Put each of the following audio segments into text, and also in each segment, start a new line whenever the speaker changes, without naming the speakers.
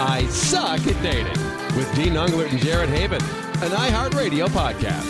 I Suck at Dating with Dean Unglert and Jared Haben, an iHeartRadio podcast.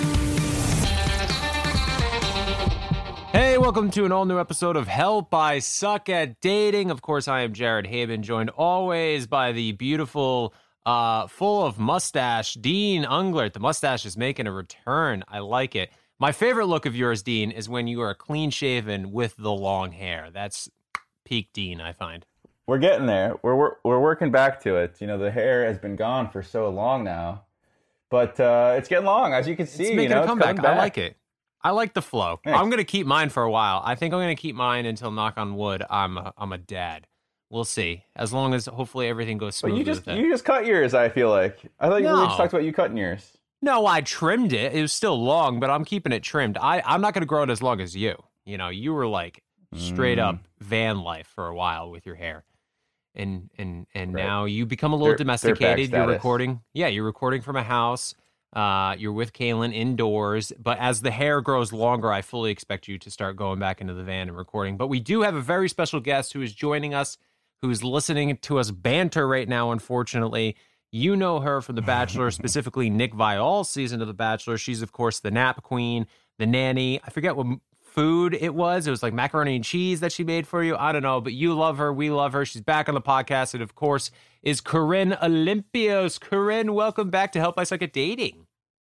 Hey, welcome to an all-new episode of Help I Suck at Dating. Of course, I am Jared Haben, joined always by the beautiful, full of mustache, Dean Unglert. The mustache is making a return. I like it. My favorite look of yours, Dean, is when you are clean-shaven with the long hair. That's peak Dean, I find.
We're getting there. We're working back to it. You know, the hair has been gone for so long now, but it's getting long, as you can see.
It's making a comeback.
It's coming back.
I like it. I like the flow.
Thanks.
I'm going to keep mine for a while. I think I'm going to keep mine until, knock on wood, I'm a dad. We'll see. As long as hopefully everything goes
But
smoothly.
you just cut yours, I feel like. I thought we just talked about you cutting yours.
No, I trimmed it. It was still long, but I'm keeping it trimmed. I'm not going to grow it as long as you. You know, you were like straight up van life for a while with your hair. And
Right.
now you become a little domesticated. You're
status.
recording. Yeah, you're recording from a house. You're with Kaylin indoors. But as the hair grows longer, I fully expect you to start going back into the van and recording. But we do have a very special guest who is joining us, who's listening to us banter right now, unfortunately. You know her from The Bachelor, specifically Nick Viall's season of The Bachelor. She's, of course, the nap queen, the nanny. I forget what food it was. It was like macaroni and cheese that she made for you. I don't know, but you love her. We love her. She's back on the podcast. And, of course, is Corinne Olympios. Corinne, welcome back to Help I Suck at Dating.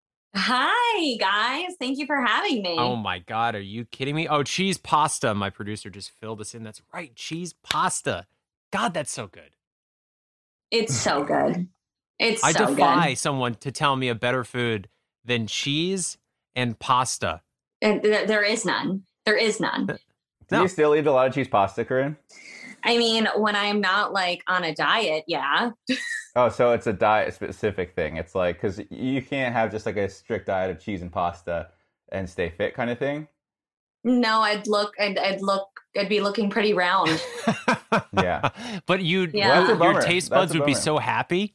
Hi, guys. Thank you for having me.
Oh, my God. Are you kidding me? Oh, cheese pasta. My producer just filled us in. That's right. Cheese pasta. God, that's so good.
It's so good.
I
so
defy
good.
someone to tell me a better food than cheese and pasta.
And there is none. There is none.
Do
No.
you still eat a lot of cheese pasta, Corinne?
I mean, when I'm not like on a diet, yeah.
Oh, so it's a diet-specific thing. It's like, because you can't have just like a strict diet of cheese and pasta and stay fit kind of thing.
No, I'd be looking pretty round.
Yeah.
But
Yeah.
That's a
your
bummer.
taste
That's
buds
a
would be
bummer.
so happy.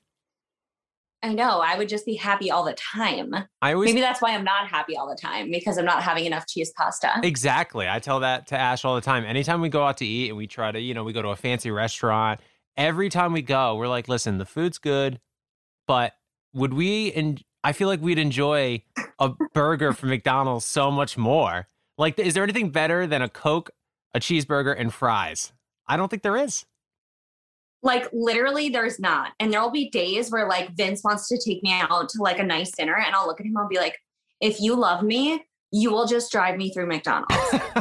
I know. I would just be happy all the time.
I always
Maybe that's why I'm not happy all the time, because I'm not having enough cheese pasta.
Exactly. I tell that to Ash all the time. Anytime we go out to eat and we try to, we go to a fancy restaurant, every time we go, we're like, listen, the food's good, but would we, and I feel like we'd enjoy a burger from McDonald's so much more. Like, is there anything better than a Coke, a cheeseburger, and fries? I don't think there is.
Like literally there's not. And there'll be days where like Vince wants to take me out to like a nice dinner and I'll look at him and be like, if you love me, you will just drive me through McDonald's.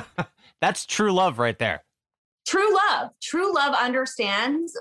That's true love right there.
True love. True love understands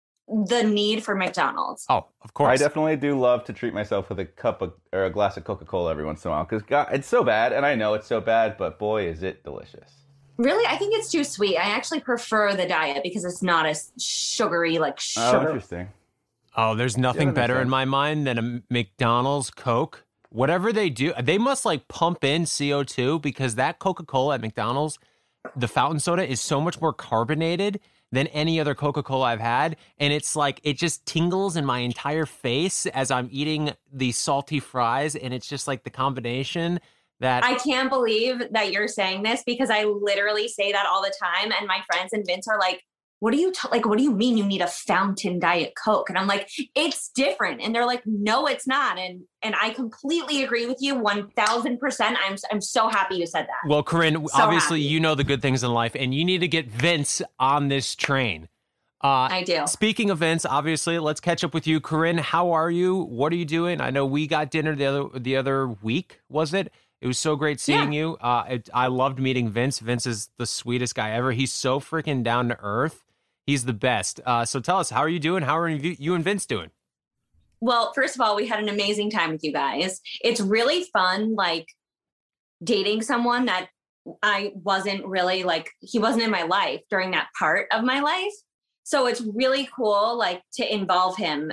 the need for McDonald's.
Oh, of course.
I definitely do love to treat myself with a cup of, or a glass of Coca-Cola every once in a while, because it's so bad, and I know it's so bad, but boy, is it delicious.
Really? I think it's too sweet. I actually prefer the diet because it's not as sugary, like
Oh,
sugar.
interesting.
Oh, there's nothing
that makes
better in
sense.
my mind than a McDonald's Coke. Whatever they do, they must like pump in CO2 because that Coca-Cola at McDonald's, the fountain soda is so much more carbonated than any other Coca-Cola I've had. And it's like, it just tingles in my entire face as I'm eating the salty fries. And it's just like the combination that
I can't believe that you're saying this because I literally say that all the time. And my friends and Vince are like, what do you mean you need a fountain Diet Coke? And I'm like, it's different. And they're like, no, it's not. And I completely agree with you 1000%. I'm so happy you said that.
Well, Corinne,
So
obviously,
happy.
you know the good things in life, and you need to get Vince on this train.
I do.
Speaking of Vince, obviously, let's catch up with you. Corinne, how are you? What are you doing? I know we got dinner the other week, was it? It was so great seeing you. I loved meeting Vince. Vince is the sweetest guy ever. He's so freaking down to earth. He's the best. So tell us, how are you doing? How are you and Vince doing?
Well, first of all, we had an amazing time with you guys. It's really fun, like dating someone that I wasn't really like, he wasn't in my life during that part of my life. So it's really cool, like to involve him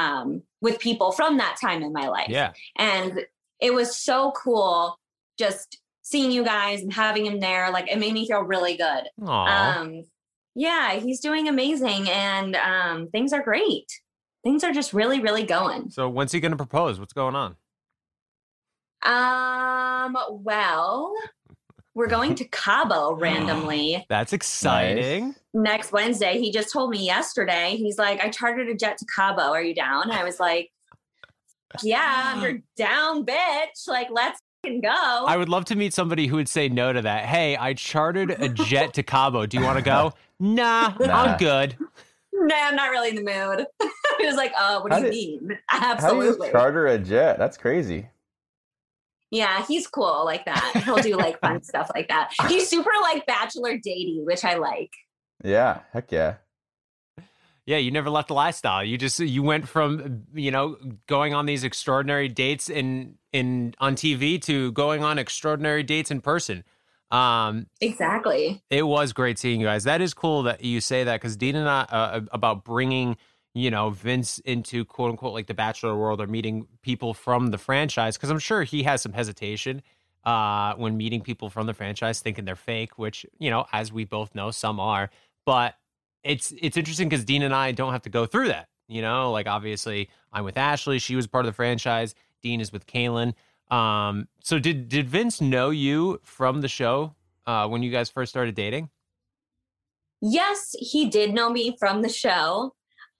with people from that time in my life.
Yeah.
And it was so cool just seeing you guys and having him there. Like it made me feel really good.
Aw.
Yeah, he's doing amazing and things are great. Things are just really, really going.
So when's he going to propose? What's going on?
Well, We're going to Cabo randomly
That's exciting.
Nice.
next Wednesday. He just told me yesterday. He's like, I chartered a jet to Cabo. Are you down? I was like, yeah, you're down, bitch. Like, let's fucking go.
I would love to meet somebody who would say no to that. Hey, I chartered a jet to Cabo. Do you want to go? Nah, I'm good.
Nah, I'm not really in the mood. He was like, what do you mean?
How do you
Absolutely.
just charter a jet? That's crazy.
Yeah, he's cool like that. He'll do like fun stuff like that. He's super like bachelor datey, which I like.
Yeah, heck yeah.
Yeah, you never left the lifestyle. You went from, going on these extraordinary dates on TV to going on extraordinary dates in person.
Exactly.
It was great seeing you guys. That is cool that you say that, because Dean and I, about bringing, Vince into quote unquote like the Bachelor world, or meeting people from the franchise, because I'm sure he has some hesitation when meeting people from the franchise, thinking they're fake, which, as we both know, some are. But it's interesting because Dean and I don't have to go through that. Like, obviously I'm with Ashley. She was part of the franchise. Dean is with Kaylin. So did Vince know you from the show when you guys first started dating?
Yes, he did know me from the show.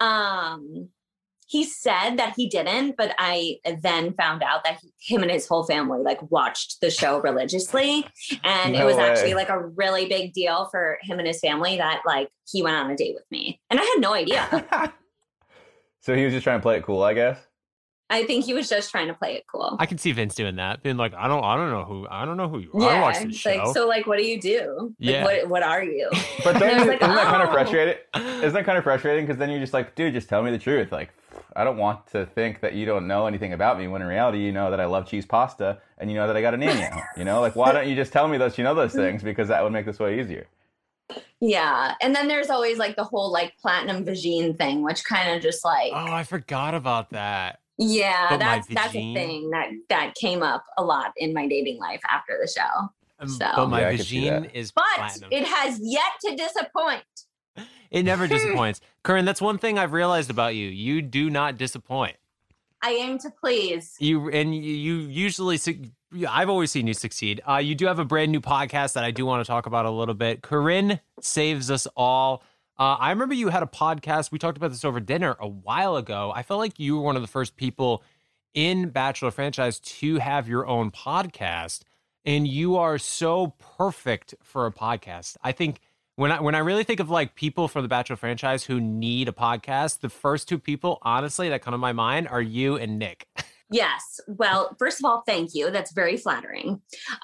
He said that he didn't, but I then found out that him and his whole family like watched the show religiously. And it was actually like a really big deal for him and his family that like he went on a date with me. And I had no idea.
So he was just trying to play it cool, I guess.
I think he was just trying to play it cool.
I can see Vince doing that, being like, I don't know who you are.
Yeah,
I don't watch this show.
like, so like, what do you do? Like,
Yeah.
what are you?
But then
I was like,
isn't that kind of
oh.
frustrating? Isn't that kind of frustrating? Because then you're just like, dude, just tell me the truth. Like, I don't want to think that you don't know anything about me, when in reality, you know that I love cheese pasta and you know that I got a niño. Like, why don't you just tell me that you know those things? Because that would make this way easier.
Yeah. And then there's always like the whole like platinum vagine thing, which kind of just like,
Oh, I forgot about that.
yeah,
But my
that's a
vagine?
thing that came up a lot in my dating life after the show. So.
But my
Yeah, I could see
vagine
that.
is
But
platinum.
it has yet to disappoint.
It never disappoints. Corinne, that's one thing I've realized about you. You do not disappoint.
I aim to please.
You usually, I've always seen you succeed. You do have a brand new podcast that I do want to talk about a little bit. Corinne Saves Us All. I remember you had a podcast. We talked about this over dinner a while ago. I felt like you were one of the first people in Bachelor franchise to have your own podcast, and you are so perfect for a podcast. I think when I really think of like people from the Bachelor franchise who need a podcast, the first two people, honestly, that come to my mind are you and Nick.
Yes. Well, first of all, thank you. That's very flattering.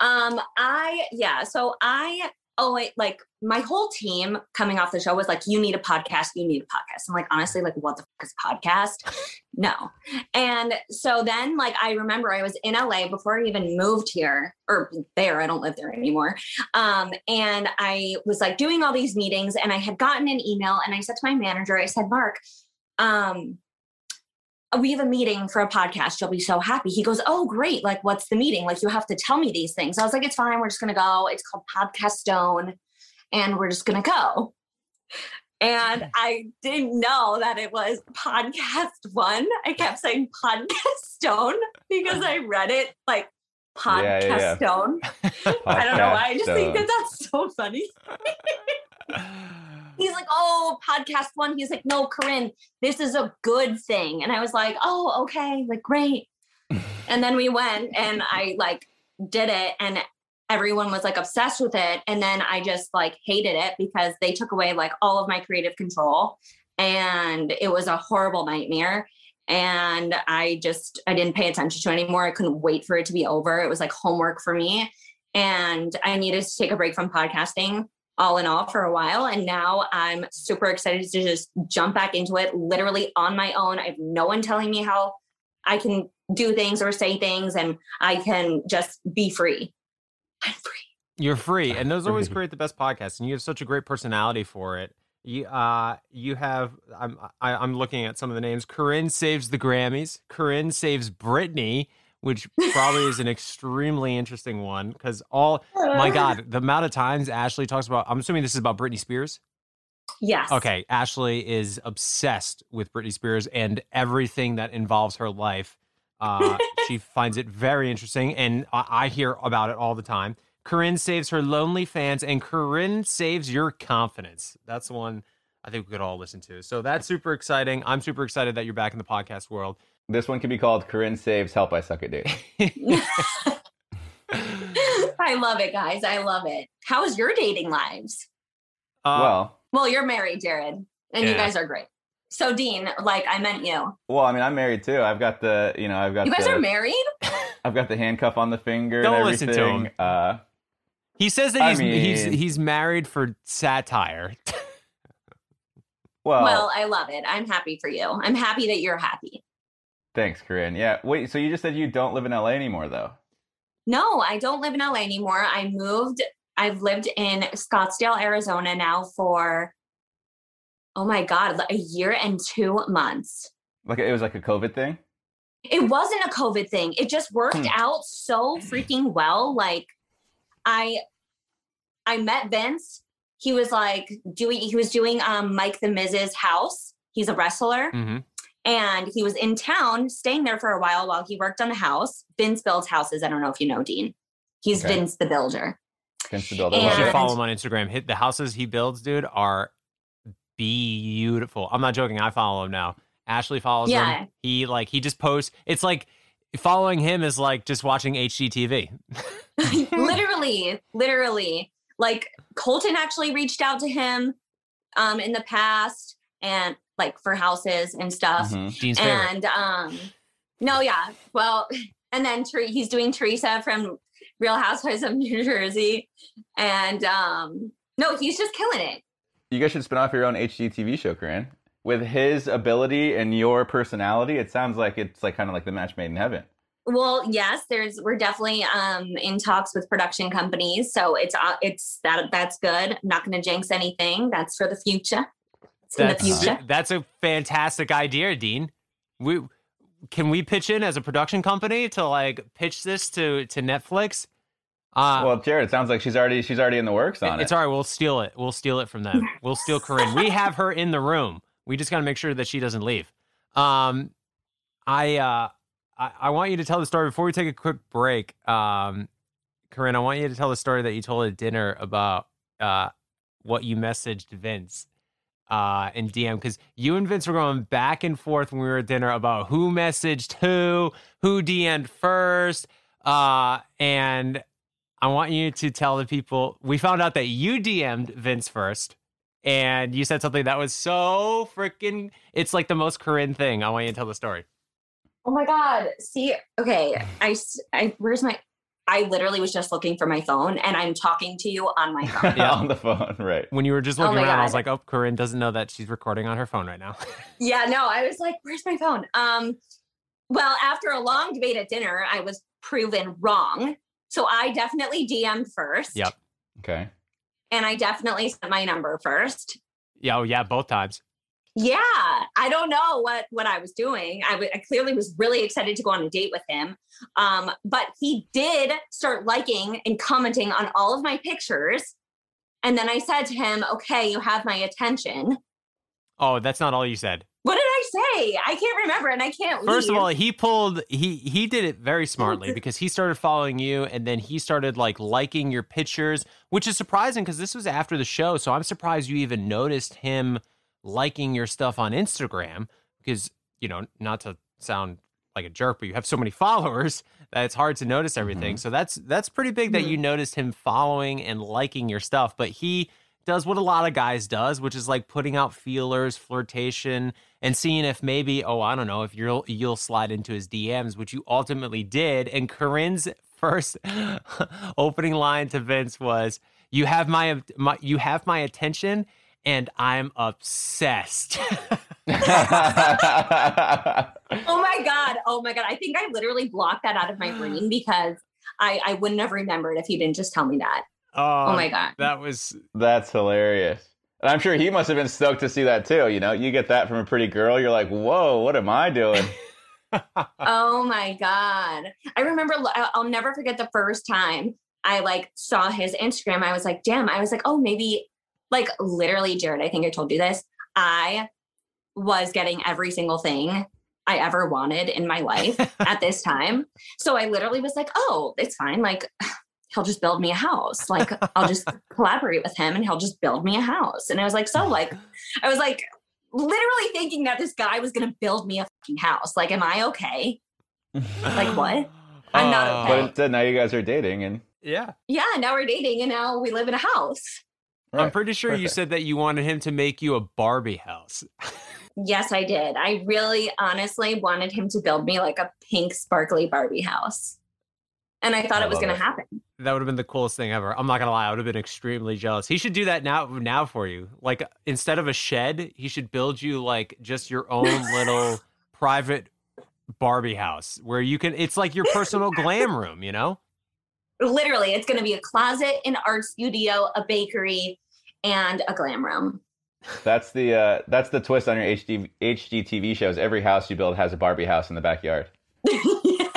Like my whole team coming off the show was like, you need a podcast. You need a podcast. I'm like, honestly, like what the fuck is a podcast? No. And so then like, I remember I was in LA before I even moved here or there. I don't live there anymore. And I was like doing all these meetings and I had gotten an email and I said to my manager, I said, Mark, we have a meeting for a podcast. You'll be so happy. He goes, oh, great. Like, what's the meeting? Like, you have to tell me these things. I was like, it's fine. We're just going to go. It's called Podcast Stone. And we're just going to go. And I didn't know that it was Podcast One. I kept saying Podcast Stone because I read it like Podcast Stone. I don't know why. I just think that that's so funny. He's like, oh, Podcast One. He's like, no, Corinne, this is a good thing. And I was like, oh, okay, like, great. And then we went and I like did it and everyone was like obsessed with it. And then I just like hated it because they took away like all of my creative control and it was a horrible nightmare. And I didn't pay attention to it anymore. I couldn't wait for it to be over. It was like homework for me. And I needed to take a break from podcasting all in all for a while. And now I'm super excited to just jump back into it literally on my own. I have no one telling me how I can do things or say things and I can just be free. I'm free.
You're free. And those always create the best podcasts. And you have such a great personality for it. You have, I'm looking at some of the names. Corinne Saves the Grammys. Corinne Saves Britney, which probably is an extremely interesting one because my God, the amount of times Ashley talks about, I'm assuming this is about Britney Spears.
Yes.
Okay. Ashley is obsessed with Britney Spears and everything that involves her life. She finds it very interesting and I hear about it all the time. Corinne saves her lonely fans, and Corinne saves your confidence. That's the one I think we could all listen to. So that's super exciting. I'm super excited that you're back in the podcast world.
This one could be called Corinne Saves Help I Suck at Dating.
I love it, guys. I love it. How's your dating lives?
Well,
you're married, Jared, and you guys are great. So, Dean, like, I meant you.
Well, I mean, I'm married too. I've got the, you guys
are married?
I've got the handcuff on the finger.
Don't
and
listen to him. He says that he's married for satire.
Well,
I love it. I'm happy for you. I'm happy that you're happy.
Thanks, Corinne. Yeah. Wait, so you just said you don't live in LA anymore, though?
No, I don't live in LA anymore. I moved. I've lived in Scottsdale, Arizona now for, oh my God, a year and 2 months.
Like it was like a COVID thing?
It wasn't a COVID thing. It just worked out so freaking well. Like I met Vince. He was doing Mike the Miz's house. He's a wrestler.
Mm-hmm.
And he was in town staying there for a while he worked on a house. Vince builds houses. I don't know if you know, Dean. He's okay. Vince the Builder.
Vince the Builder.
You should follow him on Instagram. The houses he builds, dude, are beautiful. I'm not joking. I follow him now. Ashley follows him. He just posts. It's like following him is like just watching HGTV.
Literally. Like Colton actually reached out to him in the past and like for houses and stuff.
Mm-hmm. Dean's favorite.
And no, yeah. Well, and then he's doing Teresa from Real Housewives of New Jersey. And no, he's just killing it.
You guys should spin off your own HGTV show, Corinne. With his ability and your personality, it sounds like it's like kind of like the match made in heaven.
Well, yes, we're definitely in talks with production companies, so that's good. I'm not going to jinx anything. That's for the future. In the future.
That's a fantastic idea, Dean. Can we pitch in as a production company to like pitch this to Netflix?
Well, Jared, it sounds like she's already in the works on it.
It's all right. We'll steal it. We'll steal it from them. We'll steal Corinne. We have her in the room. We just got to make sure that she doesn't leave. I want you to tell the story before we take a quick break. Corinne, I want you to tell the story that you told at dinner about what you messaged Vince in DM, because you and Vince were going back and forth when we were at dinner about who messaged who DM'd first, and I want you to tell the people. We found out that you DM'd Vince first. And you said something that was so freaking, it's like the most Corinne thing. I want you to tell the story.
Oh my God. See, okay. I literally was just looking for my phone and I'm talking to you on my phone.
Yeah, on the phone, right.
When you were just looking around, I was like, oh, Corinne doesn't know that she's recording on her phone right now.
Yeah, no, I was like, where's my phone? Well, after a long debate at dinner, I was proven wrong. So I definitely DM'd first.
Yep.
Okay.
And I definitely sent my number first.
Yeah, oh yeah, both times.
Yeah, I don't know what I was doing. I clearly was really excited to go on a date with him. But he did start liking and commenting on all of my pictures. And then I said to him, okay, you have my attention.
Oh, that's not all you said.
What did I say? I can't remember and I can't leave.
First of all, he did it very smartly because he started following you and then he started like liking your pictures, which is surprising because this was after the show. So I'm surprised you even noticed him liking your stuff on Instagram because, not to sound like a jerk, but you have so many followers that it's hard to notice everything. Mm-hmm. So that's pretty big that you noticed him following and liking your stuff. But he does what a lot of guys does, which is like putting out feelers, flirtation, and seeing if maybe, I don't know, if you'll slide into his DMs, which you ultimately did. And Corinne's first opening line to Vince was, "You have my attention, and I'm obsessed."
Oh my God. I think I literally blocked that out of my brain because I wouldn't have remembered if you didn't just tell me that. Oh my God.
That's hilarious. And I'm sure he must have been stoked to see that too. You get that from a pretty girl. You're like, whoa, what am I doing?
Oh my God. I remember, I'll never forget the first time I saw his Instagram. I was like, damn, oh, maybe literally, Jared, I think I told you this. I was getting every single thing I ever wanted in my life at this time. So I literally was like, oh, it's fine. he'll just build me a house. Like I'll just collaborate with him and he'll just build me a house. And I was like, I was like literally thinking that this guy was going to build me a fucking house. Like, am I okay? Like what? I'm not okay.
But instead now you guys are dating and
Yeah.
Yeah, now we're dating and now we live in a house.
Right.
I'm pretty sure you said that you wanted him to make you a Barbie house.
Yes, I did. I really honestly wanted him to build me like a pink sparkly Barbie house. And I thought it was going to happen.
That would have been the coolest thing ever. I'm not going to lie. I would have been extremely jealous. He should do that now for you. Like instead of a shed, he should build you like just your own little private Barbie house where you can, it's like your personal glam room, you know?
Literally, it's going to be a closet, an art studio, a bakery, and a glam room.
That's the twist on your HGTV shows. Every house you build has a Barbie house in the backyard.
Yes.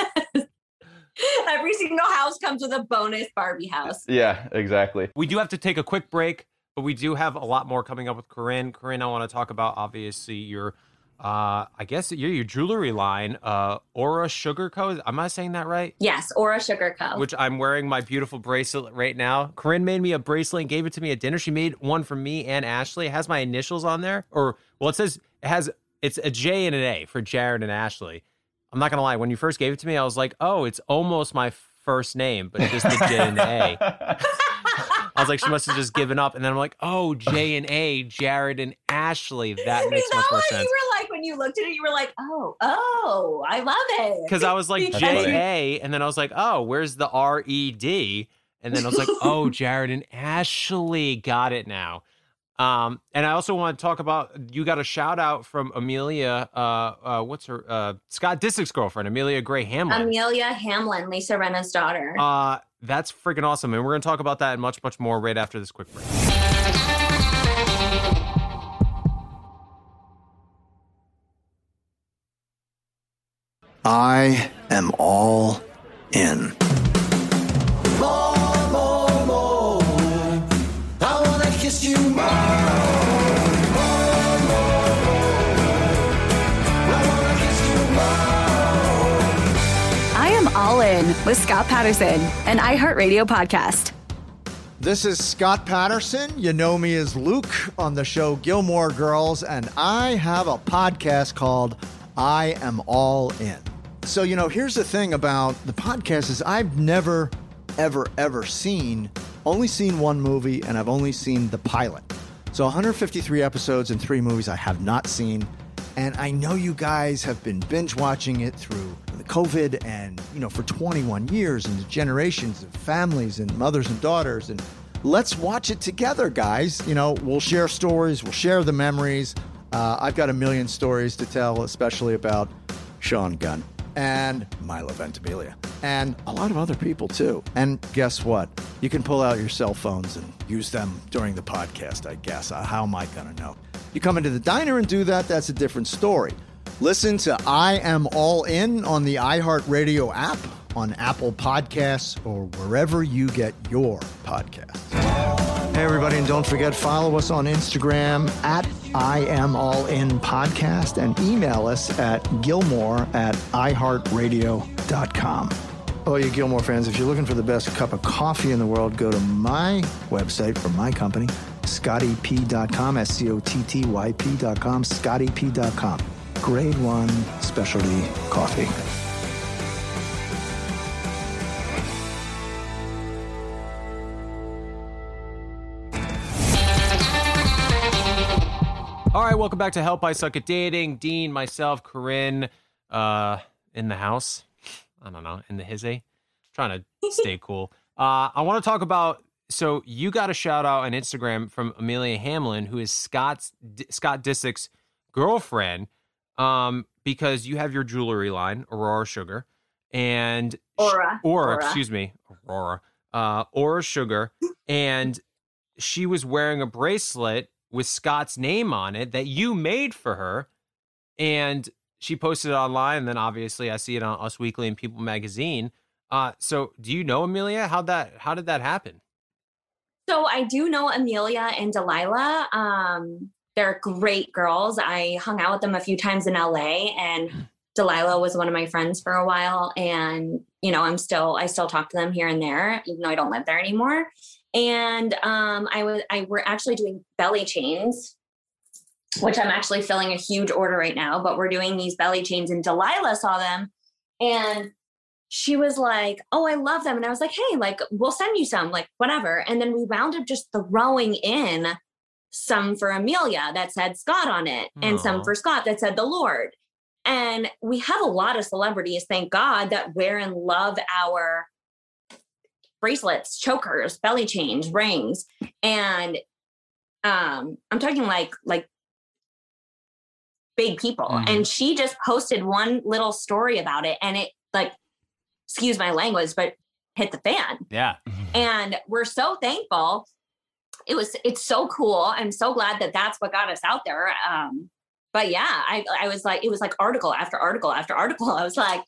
Every single house comes with a bonus Barbie house.
Yeah, exactly.
We do have to take a quick break, but we do have a lot more coming up with Corinne. Corinne, I want to talk about obviously your I guess your jewelry line, Aura Sugar Co. Am I saying that right?
Yes, Aura Sugar Co.
Which I'm wearing my beautiful bracelet right now. Corinne made me a bracelet and gave it to me at dinner. She made one for me and Ashley. It has my initials on there. It's a J and an A for Jared and Ashley. I'm not going to lie. When you first gave it to me, I was like, oh, it's almost my first name, but just the J and the A. I was like, she must have just given up. And then I'm like, oh, J and A, Jared and Ashley. That makes much more sense.
You were like, when you looked at it, you were like, oh, I love it.
Because I was like, J-A, and then I was like, oh, where's the R-E-D? And then I was like, oh, Jared and Ashley. Got it now. And I also want to talk about, you got a shout out from Amelia, what's her, Scott Disick's girlfriend, Amelia Gray Hamlin.
Amelia Hamlin, Lisa Rinna's daughter.
That's freaking awesome. And we're going to talk about that and much, much more right after this quick break.
I am all in. More, more, more. I want to kiss you more. More, more, more. I want to kiss you more.
I am all in with Scott Patterson, an iHeartRadio podcast.
This is Scott Patterson. You know me as Luke on the show Gilmore Girls, and I have a podcast called I Am All In. So, here's the thing about the podcast is I've never, ever, ever only seen one movie, and I've only seen the pilot. So 153 episodes and 3 movies I have not seen. And I know you guys have been binge watching it through the COVID and, for 21 years and generations of families and mothers and daughters. And let's watch it together, guys. We'll share stories. We'll share the memories. I've got a million stories to tell, especially about Sean Gunn and Milo Ventimiglia and a lot of other people too. And guess what? You can pull out your cell phones and use them during the podcast, I guess. How am I going to know? You come into the diner and do that, that's a different story. Listen to I Am All In on the iHeartRadio app, on Apple Podcasts, or wherever you get your podcasts. Hey, everybody, and don't forget, follow us on Instagram at I Am All In Podcast and email us at gilmore@iheartradio.com. Oh, you Gilmore fans, if you're looking for the best cup of coffee in the world, go to my website for my company, scottyp.com, SCOTTYP.com, scottyp.com. Grade 1 specialty coffee.
All right, welcome back to Help I Suck at Dating. Dean, myself, Corinne, in the house. I don't know, in the hizzy. Trying to stay cool. I want to talk about, so you got a shout out on Instagram from Amelia Hamlin, who is Scott Disick's girlfriend, because you have your jewelry line, Aurora Sugar, and Aura Sugar, and she was wearing a bracelet with Scott's name on it that you made for her, and she posted it online, and then obviously I see it on Us Weekly and People Magazine. So do you know Amelia? How did that happen?
So I do know Amelia and Delilah. They're great girls. I hung out with them a few times in LA, and Delilah was one of my friends for a while, and I still talk to them here and there, even though I don't live there anymore. And we're actually doing belly chains, which I'm actually filling a huge order right now, but we're doing these belly chains, and Delilah saw them and she was like, oh, I love them. And I was like, hey, like, we'll send you some, like, whatever. And then we wound up just throwing in some for Amelia that said Scott on it, and some for Scott that said the Lord. And we have a lot of celebrities, thank God, that wear and love our bracelets, chokers, belly chains, rings. And I'm talking like big people. And she just posted one little story about it, and it, like, excuse my language, but hit the fan.
Yeah.
And we're so thankful. It's so cool. I'm so glad that that's what got us out there. But yeah, I was like, it was like article after article after article. I was like,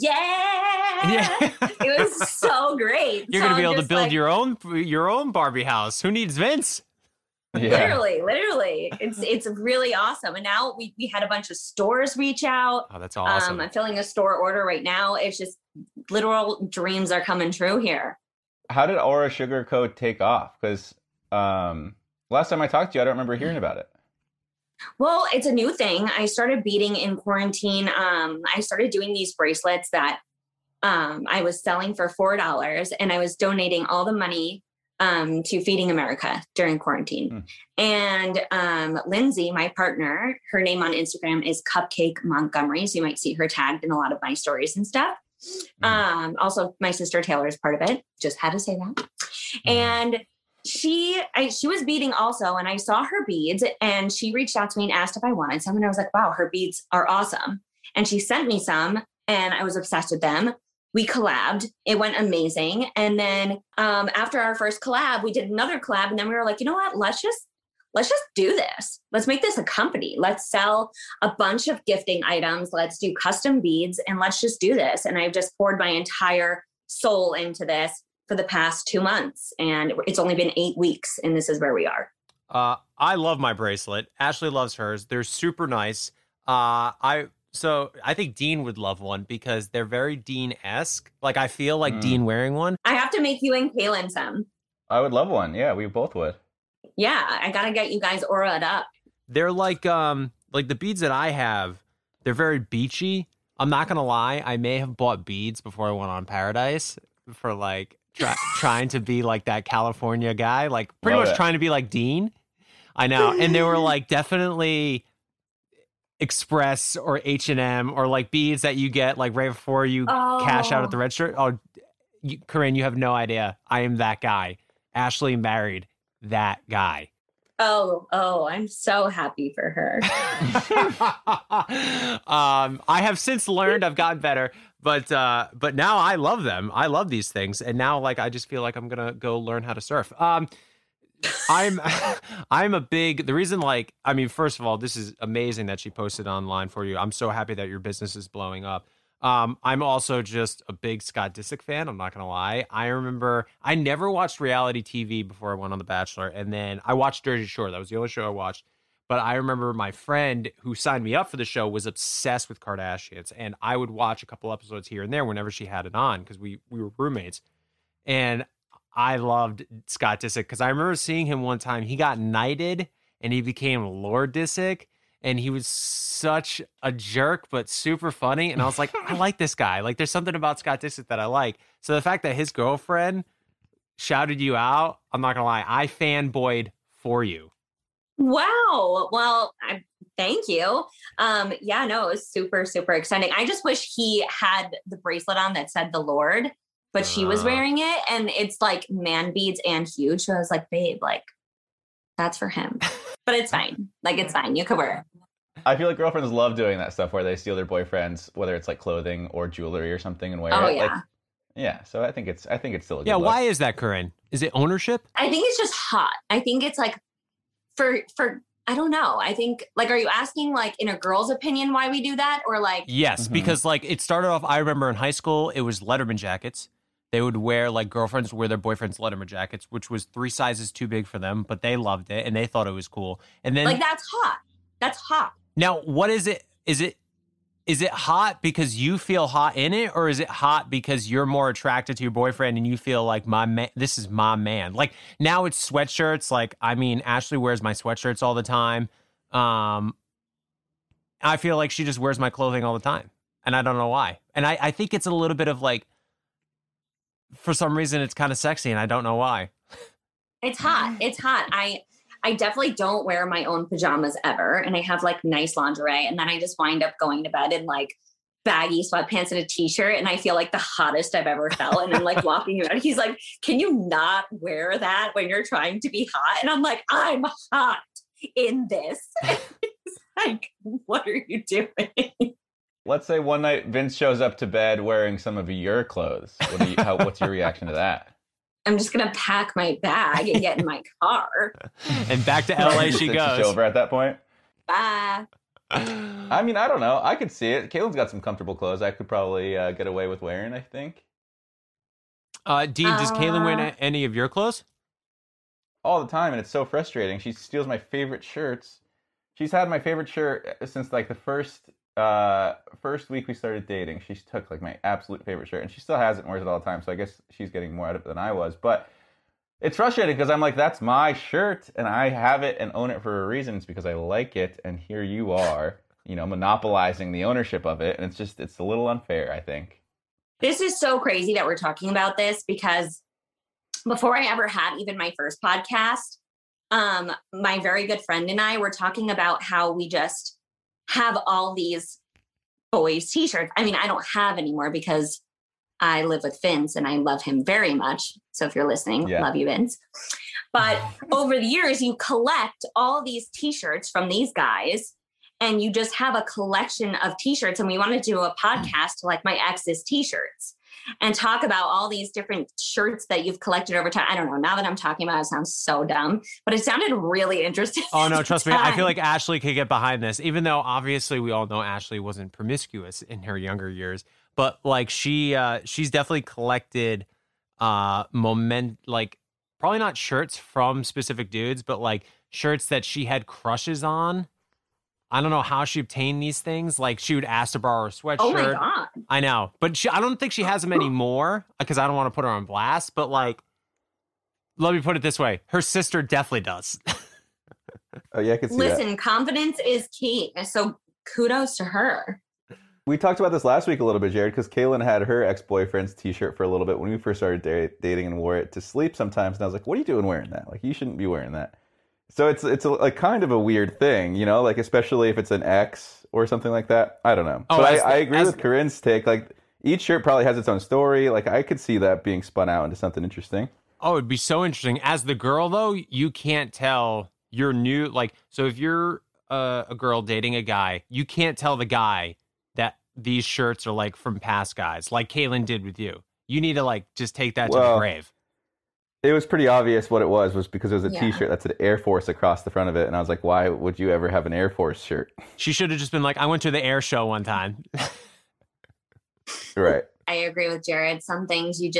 yeah. It was so great.
You're going to be able to build your own Barbie house. Who needs Vince?
Yeah.
Literally. It's really awesome. And now we had a bunch of stores reach out.
Oh, that's awesome.
I'm filling a store order right now. It's just literal dreams are coming true here.
How did Aura Sugar Code take off? Because last time I talked to you, I don't remember hearing about it.
Well, it's a new thing. I started beading in quarantine. I started doing these bracelets that I was selling for $4, and I was donating all the money to Feeding America during quarantine. And Lindsay, my partner, her name on Instagram is Cupcake Montgomery. So you might see her tagged in a lot of my stories and stuff. Also, my sister Taylor is part of it. Just had to say that. And she was beading also, and I saw her beads, and she reached out to me and asked if I wanted some. And I was like, wow, her beads are awesome. And she sent me some, and I was obsessed with them. We collabed. It went amazing. And then after our first collab, we did another collab, and then we were like, you know what? Let's just do this. Let's make this a company. Let's sell a bunch of gifting items. Let's do custom beads, and let's just do this. And I've just poured my entire soul into this for the past 2 months, and it's only been 8 weeks, and this is where we are.
I love my bracelet. Ashley loves hers. They're super nice. So I think Dean would love one because they're very Dean-esque. Like, I feel like Dean wearing one.
I have to make you and Kaylin some.
I would love one. Yeah, we both would.
Yeah, I gotta get you guys aura'd up.
They're like the beads that I have, they're very beachy. I'm not gonna lie, I may have bought beads before I went on Paradise for like trying to be like that California guy, like pretty much trying to be like Dean. I know. And they were like definitely Express or H&M or like beads that you get like right before you cash out at the register. Oh, Corinne, you have no idea. I am that guy. Ashley married that guy.
Oh, I'm so happy for her.
I have since learned, I've gotten better, but now I love them. I love these things. And now like I just feel like I'm gonna go learn how to surf. I'm a big, the reason, like, I mean, first of all, this is amazing that she posted online for you. I'm so happy that your business is blowing up. I'm also just a big Scott Disick fan. I'm not going to lie. I remember I never watched reality TV before I went on The Bachelor. And then I watched Jersey Shore. That was the only show I watched. But I remember my friend who signed me up for the show was obsessed with Kardashians. And I would watch a couple episodes here and there whenever she had it on because we were roommates. And I loved Scott Disick because I remember seeing him one time. He got knighted and he became Lord Disick, and he was such a jerk but super funny. And I was like, I like this guy. Like, there's something about Scott Disick that I like. So the fact that his girlfriend shouted you out, I'm not gonna lie, I fanboyed for you.
Wow. Well, thank you. Yeah, no, it was super, super exciting. I just wish he had the bracelet on that said the Lord, but she was wearing it, and it's like man beads and huge. So I was like, babe, like that's for him, but it's fine. Like, it's fine. You could wear it.
I feel like girlfriends love doing that stuff where they steal their boyfriends, whether it's like clothing or jewelry or something, and wear it.
Yeah.
Like, yeah. So I think it's still a good look.
Why is that, Corinne? Is it ownership?
I think it's just hot. I think it's like for I don't know. I think, like, are you asking like in a girl's opinion why we do that, or like?
Yes, because like it started off. I remember in high school it was Letterman jackets. They would wear, like, girlfriends would wear their boyfriends' Letterman jackets, which was 3 sizes too big for them, but they loved it and they thought it was cool. And then,
like, that's hot. That's hot.
Now, what is it? Is it is it hot because you feel hot in it, or is it hot because you're more attracted to your boyfriend and you feel like this is my man? Like now it's sweatshirts. Like, I mean, Ashley wears my sweatshirts all the time. I feel like she just wears my clothing all the time, and I don't know why. And I think it's a little bit of like, for some reason, it's kind of sexy, and I don't know why.
It's hot. It's hot. I definitely don't wear my own pajamas ever. And I have like nice lingerie. And then I just wind up going to bed in like baggy sweatpants and a t-shirt. And I feel like the hottest I've ever felt. And I'm like walking around. He's like, can you not wear that when you're trying to be hot? And I'm like, I'm hot in this. He's like, what are you doing?
Let's say one night Vince shows up to bed wearing some of your clothes. What's your reaction to that?
I'm just going to pack my bag and get in my car.
And back to LA she goes.
She's over at that point.
Bye.
I mean, I don't know. I could see it. Caitlin's got some comfortable clothes I could probably get away with wearing, I think.
Dean, does Caitlin wear any of your clothes?
All the time, and it's so frustrating. She steals my favorite shirts. She's had my favorite shirt since like the first week we started dating. She took like my absolute favorite shirt, and she still has it and wears it all the time. So I guess she's getting more out of it than I was. But it's frustrating because I'm like, that's my shirt, and I have it and own it for a reason. It's because I like it, and here you are, monopolizing the ownership of it, and it's a little unfair, I think.
This is so crazy that we're talking about this because before I ever had even my first podcast, my very good friend and I were talking about how we just have all these boys t-shirts. I mean, I don't have anymore because I live with Vince and I love him very much. So if you're listening, love you, Vince. But over the years, you collect all these t-shirts from these guys and you just have a collection of t-shirts. And we want to do a podcast to like my ex's t-shirts and talk about all these different shirts that you've collected over time. I don't know. Now that I'm talking about it, it sounds so dumb, but it sounded really interesting.
Oh, no, trust me. I feel like Ashley could get behind this, even though obviously we all know Ashley wasn't promiscuous in her younger years. But like she's definitely collected like probably not shirts from specific dudes, but like shirts that she had crushes on. I don't know how she obtained these things. Like she would ask to borrow her sweatshirt.
Oh my God.
I know. But I don't think she has them anymore because I don't want to put her on blast. But like, let me put it this way. Her sister definitely does.
Oh yeah, I can see that.
Listen, confidence is key. So kudos to her.
We talked about this last week a little bit, Jared, because Caitlin had her ex-boyfriend's t-shirt for a little bit when we first started dating and wore it to sleep sometimes. And I was like, what are you doing wearing that? Like, you shouldn't be wearing that. So it's like kind of a weird thing, like especially if it's an ex or something like that. I don't know. But I agree with Corinne's take. Like each shirt probably has its own story. Like I could see that being spun out into something interesting.
Oh, it'd be so interesting. As the girl, though, you can't tell your new, like, so if you're a girl dating a guy, you can't tell the guy that these shirts are like from past guys, like Caitlin did with you. You need to like just take that to the grave.
It was pretty obvious what it was because it was a t-shirt that said Air Force across the front of it. And I was like, why would you ever have an Air Force shirt?
She should have just been like, I went to the air show one time.
Right.
I agree with Jared. Some things you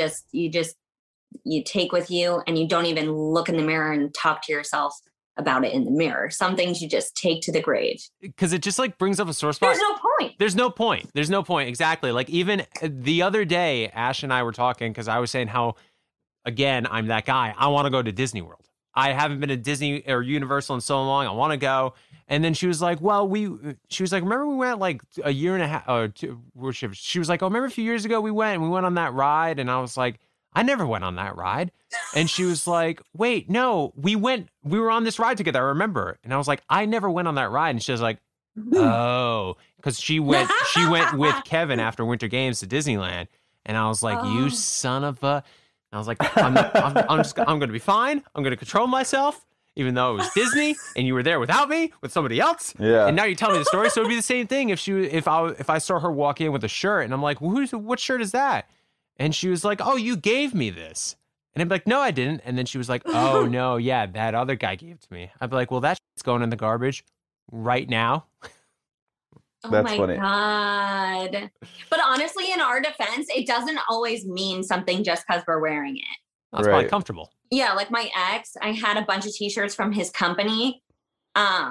take with you and you don't even look in the mirror and talk to yourself about it in the mirror. Some things you just take to the grave.
Because it just like brings up a sore spot.
There's no point.
There's no point. Exactly. Like even the other day, Ash and I were talking because I was saying how, again, I'm that guy. I want to go to Disney World. I haven't been to Disney or Universal in so long. I want to go. And then she was like, remember we went like a year and a half or two. She was like, oh, remember a few years ago we went on that ride. And I was like, I never went on that ride. And she was like, wait, no, we were on this ride together. I remember. And I was like, I never went on that ride. And she was like, oh, because she went with Kevin after Winter Games to Disneyland. And I was like, you son of a... I was like, I'm going to be fine. I'm going to control myself, even though it was Disney and you were there without me, with somebody else. Yeah. And now you're telling me the story. So it'd be the same thing if I saw her walk in with a shirt and I'm like, what shirt is that? And she was like, oh, you gave me this. And I'm like, no, I didn't. And then she was like, oh no, yeah, that other guy gave it to me. I'd be like, well, that shit's going in the garbage right now.
That's funny. God. But honestly, in our defense, it doesn't always mean something just because we're wearing it.
That's probably comfortable.
Yeah, like my ex, I had a bunch of t-shirts from his company. And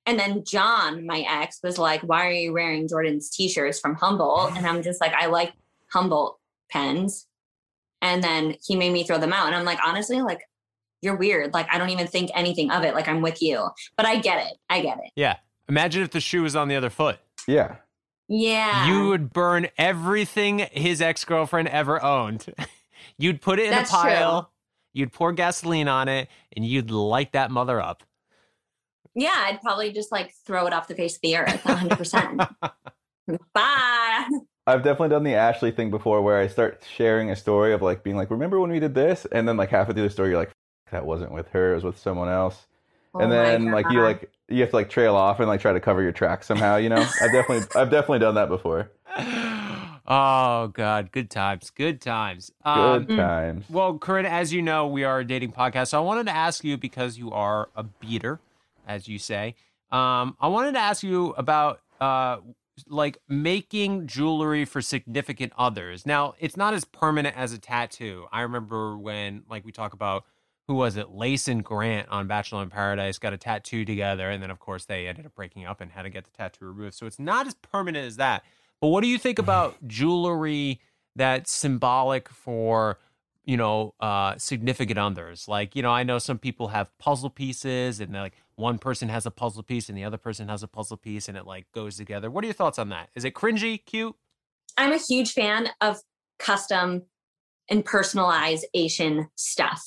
And then John, my ex, was like, why are you wearing Jordan's t-shirts from Humboldt? And I'm just like, I like Humboldt pens. And then he made me throw them out. And I'm like, honestly, like, you're weird. Like, I don't even think anything of it. Like, I'm with you. But I get it. I get it.
Yeah. Imagine if the shoe was on the other foot.
Yeah.
Yeah.
You would burn everything his ex-girlfriend ever owned. You'd put it in
That's
a pile,
true.
you'd pour gasoline on it, and you'd light that mother up.
Yeah, I'd probably just like throw it off the face of the earth 100%. Bye.
I've definitely done the Ashley thing before where I start sharing a story of like being like, remember when we did this? And then like halfway through the story, you're like, that wasn't with her, it was with someone else. And
Oh my
then like you have to like trail off and like try to cover your tracks somehow, you know? I've definitely done that before.
Oh, God. Good times. Good times.
Good times.
Well, Corinne, as you know, we are a dating podcast. So I wanted to ask you, because you are a beater, as you say, I wanted to ask you about like making jewelry for significant others. Now, it's not as permanent as a tattoo. I remember when, like, we talk about, who was it? Lace and Grant on Bachelor in Paradise got a tattoo together. And then, of course, they ended up breaking up and had to get the tattoo removed. So it's not as permanent as that. But what do you think about jewelry that's symbolic for, you know, significant others? Like, you know, I know some people have puzzle pieces and like one person has a puzzle piece and the other person has a puzzle piece and it like goes together. What are your thoughts on that? Is it cringy, cute?
I'm a huge fan of custom and personalization stuff.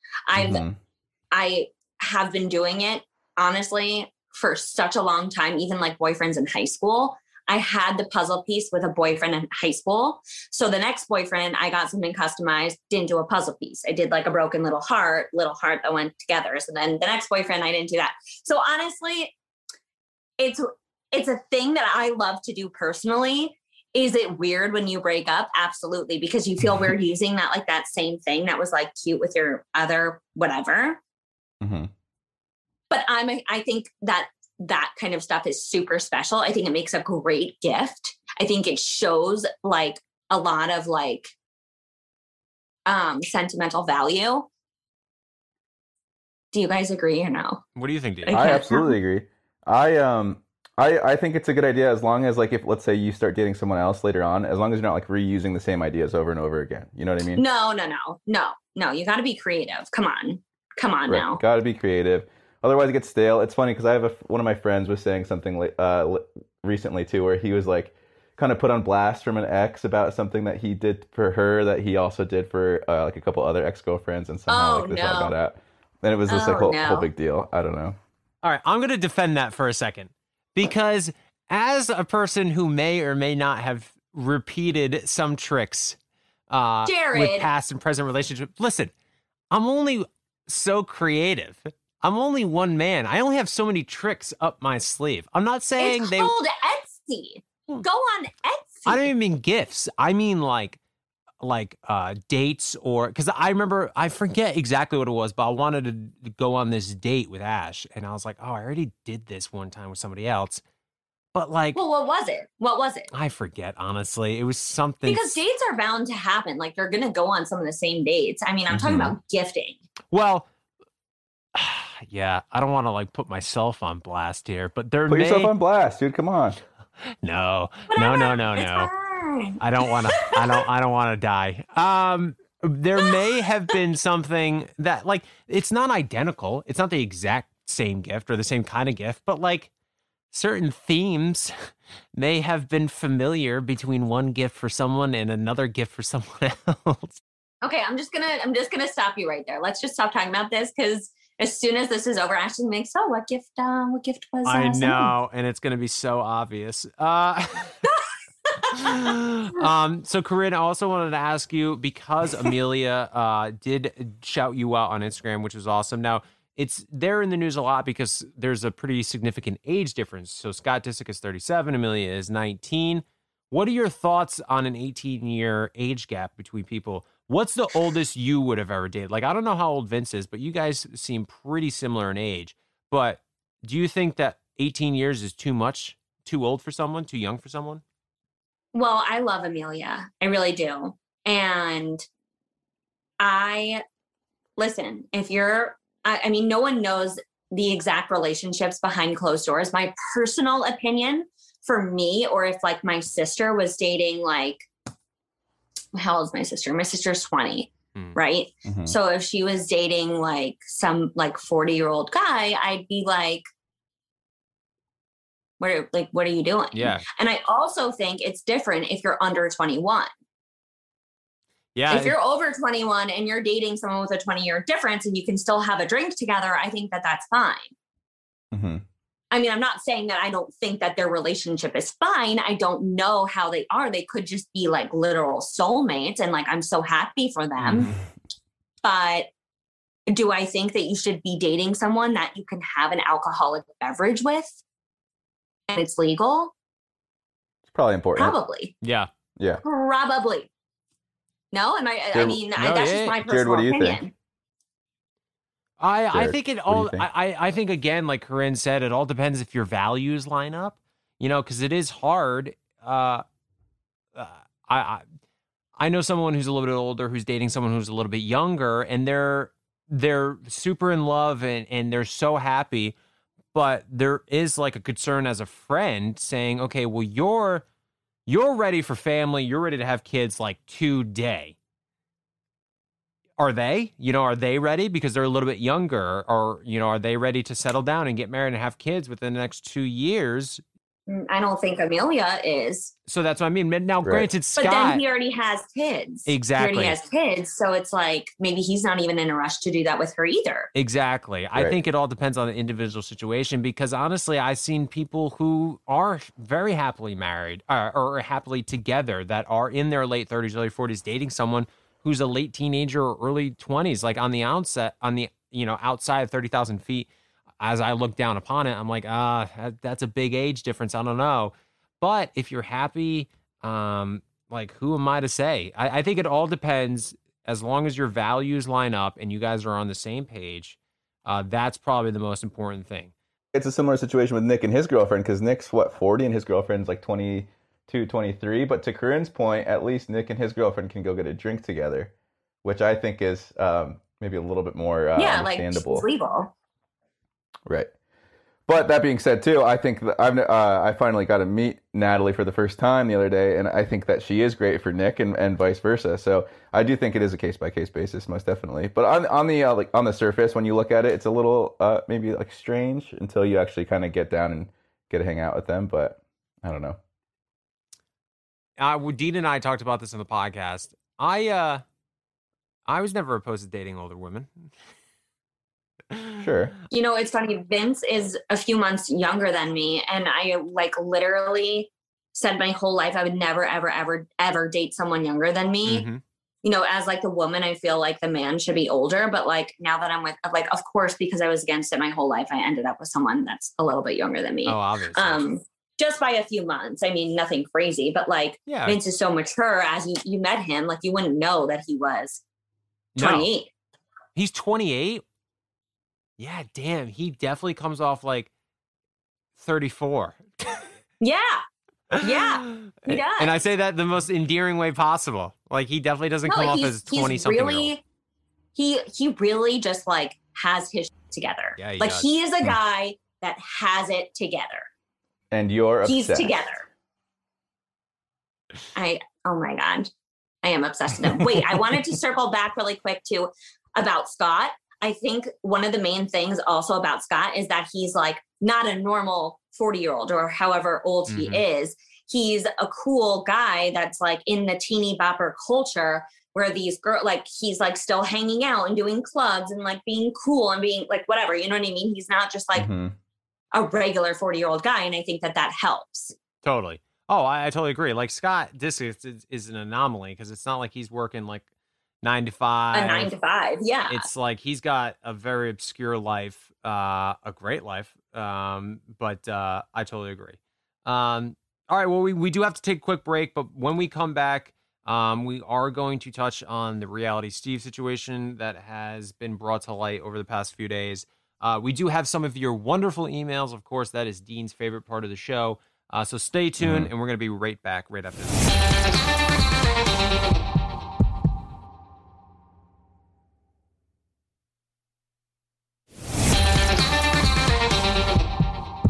I have been doing it, honestly, for such a long time, even like boyfriends in high school. I had the puzzle piece with a boyfriend in high school. So the next boyfriend, I got something customized, didn't do a puzzle piece. I did like a broken little heart that went together. So then the next boyfriend, I didn't do that. So honestly, it's a thing that I love to do personally. Is it weird when you break up? Absolutely. Because you feel weird using that, like that same thing that was like cute with your other whatever.
Mm-hmm.
But I think that kind of stuff is super special. I think it makes a great gift. I think it shows like a lot of like sentimental value. Do you guys agree or no?
What do you think, Dave?
Okay.
I absolutely agree. I think it's a good idea as long as like if let's say you start dating someone else later on, as long as you're not like reusing the same ideas over and over again. You know what I mean?
No. You got to be creative. Come on
Right.
now.
Got to be creative. Otherwise, it gets stale. It's funny because I have one of my friends was saying something recently too, where he was like kind of put on blast from an ex about something that he did for her that he also did for like a couple other ex-girlfriends, and somehow like this all got out. And it was this like whole big deal. I don't know.
All right, I'm going to defend that for a second because as a person who may or may not have repeated some tricks
Jared,
with past and present relationships, listen, I'm only so creative. I'm only one man. I only have so many tricks up my sleeve. I'm not saying
it's
they.
called Etsy. Go on Etsy.
I don't even mean gifts. I mean like dates, or because I forget exactly what it was, but I wanted to go on this date with Ash, and I was like, oh, I already did this one time with somebody else, but like,
Well, what was it?
I forget, honestly. It was something
Because dates are bound to happen. Like they're going to go on some of the same dates. I mean, I'm talking about gifting.
Well, yeah, I don't want to like put myself on blast here, but there
Put yourself on blast, dude. Come on.
No.
It's fine.
I don't want to die. There may have been something that like, it's not identical. It's not the exact same gift or the same kind of gift, but like certain themes may have been familiar between one gift for someone and another gift for someone else.
Okay, I'm just gonna stop you right there. Let's just stop talking about this because as soon as this is over, Ashley makes, oh, what gift was
I
sent?"
know, and it's going to be so obvious. So Corinne, I also wanted to ask you, because Amelia did shout you out on Instagram, which was awesome. Now, it's there in the news a lot because there's a pretty significant age difference. So Scott Disick is 37, Amelia is 19. What are your thoughts on an 18-year age gap between people? What's the oldest you would have ever dated? Like, I don't know how old Vince is, but you guys seem pretty similar in age. But do you think that 18 years is too much, too old for someone, too young for someone?
Well, I love Amelia. I really do. And listen, if you're, I mean, no one knows the exact relationships behind closed doors. My personal opinion for me, or if like my sister was dating, like, how old is my sister? My sister's 20, right?
Mhm.
So if she was dating like some like 40-year-old guy, I'd be like, what are you doing?
Yeah.
And I also think it's different if you're under 21.
Yeah.
If you're over 21 and you're dating someone with a 20-year difference and you can still have a drink together, I think that that's fine.
Mm-hmm.
I mean, I'm not saying that I don't think that their relationship is fine. I don't know how they are. They could just be like literal soulmates. And like, I'm so happy for them.
Mm-hmm.
But do I think that you should be dating someone that you can have an alcoholic beverage with and it's legal?
It's probably important.
Probably.
Yeah.
Yeah.
Probably. No? Am I
Jared,
mean,
no,
that's
yeah.
just my
Jared,
personal
what do you
opinion.
think?
I
Jared,
think it
what do you
all,
think?
I think again, like Corinne said, it all depends if your values line up, you know, because it is hard. I know someone who's a little bit older who's dating someone who's a little bit younger, and they're super in love and they're so happy, but there is like a concern as a friend saying, okay, well, you're ready for family, you're ready to have kids like today. Are they? You know, are they ready because they're a little bit younger? Or, you know, are they ready to settle down and get married and have kids within the next 2 years?
I don't think Amelia is.
So that's what I mean. Now,
Right.
granted, Scott.
But then he already has kids.
Exactly.
He already has kids. So it's like maybe he's not even in a rush to do that with her either.
Exactly. I
Right.
think it all depends on the individual situation because honestly, I've seen people who are very happily married or happily together that are in their late 30s, early 40s, dating someone who's a late teenager or early 20s, like on the outset, outside of 30,000 feet. As I look down upon it, I'm like, that's a big age difference. I don't know. But if you're happy, like, who am I to say? I think it all depends. As long as your values line up and you guys are on the same page, that's probably the most important thing.
It's a similar situation with Nick and his girlfriend because Nick's, 40, and his girlfriend's like 22, 23. But to Corinne's point, at least Nick and his girlfriend can go get a drink together, which I think is maybe a little bit more understandable.
Like, she's legal.
Right. But that being said, too, I think that I finally got to meet Natalie for the first time the other day, and I think that she is great for Nick and vice versa. So I do think it is a case-by-case basis, most definitely. But on the surface, when you look at it, it's a little maybe like strange until you actually kind of get down and get to hang out with them. But I don't know.
Dean and I talked about this on the podcast. I was never opposed to dating older women.
Sure.
You know, it's funny. Vince is a few months younger than me. And I like literally said my whole life I would never, ever, ever, ever date someone younger than me.
Mm-hmm.
You know, as like the woman, I feel like the man should be older. But like now that I'm with, like, of course, because I was against it my whole life, I ended up with someone that's a little bit younger than me.
Oh, obviously.
Just by a few months. I mean, nothing crazy, but like
Yeah.
Vince is so mature. As you met him, like you wouldn't know that he was 28.
No. He's 28? Yeah, damn. He definitely comes off like 34.
Yeah. Yeah, he does.
And I say that the most endearing way possible. Like, he definitely doesn't come off as 20-something year old.
He really just like has his shit together.
Yeah, he
like
does.
he is a guy that has it together.
And you're
He's
obsessed.
together. Oh my God. I am obsessed with him. Wait, I wanted to circle back really quick too about Scott. I think one of the main things also about Scott is that he's like not a normal 40-year-old or however old he is. He's a cool guy that's like in the teeny bopper culture where these girls, like he's like still hanging out and doing clubs and like being cool and being like whatever, you know what I mean? He's not just like a regular 40-year-old guy. And I think that helps.
Totally. Oh, I totally agree. Like, Scott Disick is an anomaly because it's not like he's working like 9 to 5.
A 9 to 5, yeah.
It's like he's got a very obscure life, a great life. But I totally agree. All right, well, we do have to take a quick break, but when we come back, we are going to touch on the Reality Steve situation that has been brought to light over the past few days. We do have some of your wonderful emails. Of course, that is Dean's favorite part of the show. So stay tuned, and we're going to be right back right after this.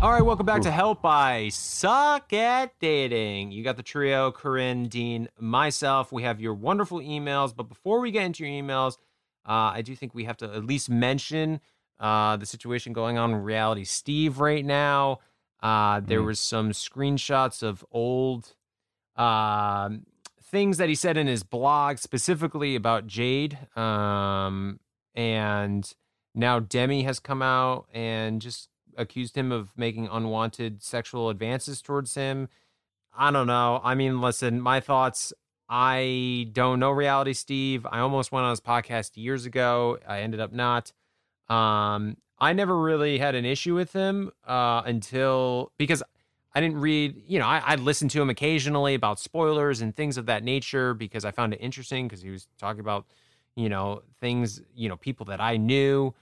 All right, welcome back to Help I Suck at Dating. You got the trio, Corinne, Dean, myself. We have your wonderful emails, but before we get into your emails, I do think we have to at least mention the situation going on in Reality Steve right now. There was some screenshots of old things that he said in his blog, specifically about Jade. And now Demi has come out and just accused him of making unwanted sexual advances towards him. I don't know. I mean, listen, my thoughts, I don't know Reality Steve. I almost went on his podcast years ago. I ended up not. I never really had an issue with him because I didn't read, I listened to him occasionally about spoilers and things of that nature because I found it interesting because he was talking about, things, people that I knew.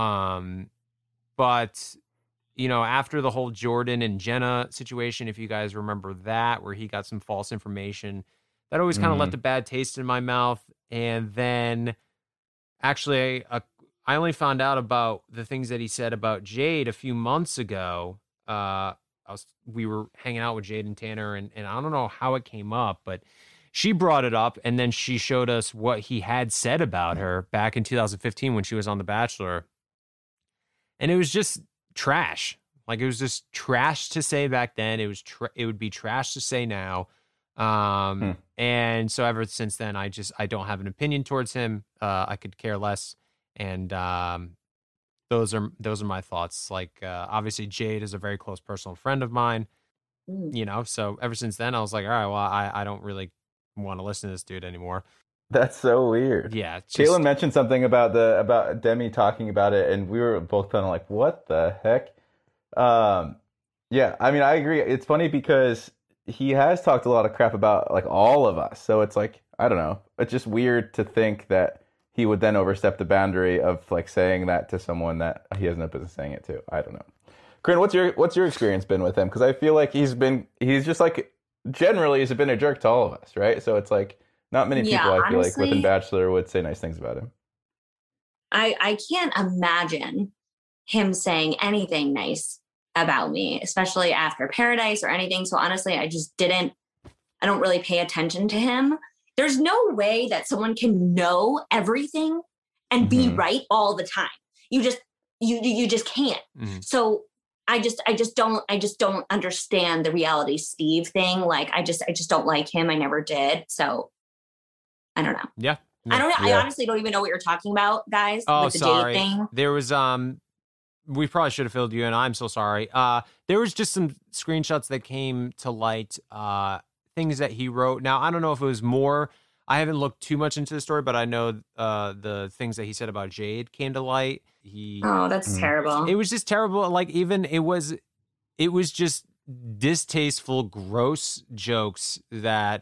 But after the whole Jordan and Jenna situation, if you guys remember that, where he got some false information, that always kind of left a bad taste in my mouth. And then actually, I only found out about the things that he said about Jade a few months ago. We were hanging out with Jade and Tanner, and I don't know how it came up, but she brought it up, and then she showed us what he had said about her back in 2015 when she was on The Bachelor. And it was just trash. Like, it was just trash to say back then. It would be trash to say now. And so ever since then, I don't have an opinion towards him. I could care less. And those are my thoughts. Like, obviously Jade is a very close personal friend of mine, so ever since then I was like, all right, well, I don't really want to listen to this dude anymore.
That's so weird.
Yeah.
Caitlin mentioned something about Demi talking about it, and we were both kind of like, what the heck? Yeah, I mean, I agree. It's funny because he has talked a lot of crap about like all of us. So it's like, I don't know. It's just weird to think that he would then overstep the boundary of like saying that to someone that he has no business saying it to. I don't know. Corinne, what's your experience been with him? Because I feel like he's just like, generally he's been a jerk to all of us, right? So it's like not many people I feel like within Bachelor would say nice things about him.
I can't imagine him saying anything nice about me, especially after Paradise or anything. So honestly, I don't really pay attention to him. There's no way that someone can know everything and be right all the time. You just can't. So I just don't understand the Reality Steve thing. Like, I just don't like him. I never did. So I don't know.
Yeah.
I don't know. Yeah. I honestly don't even know what you're talking about, guys.
Oh,
with the
sorry.
Jade thing.
There was, we probably should have filled you in. I'm so sorry. There was just some screenshots that came to light, things that he wrote. Now, I don't know if it was more. I haven't looked too much into the story, but I know the things that he said about Jade came to light.
Oh, that's terrible.
It was just terrible. Like, even it was just distasteful, gross jokes that,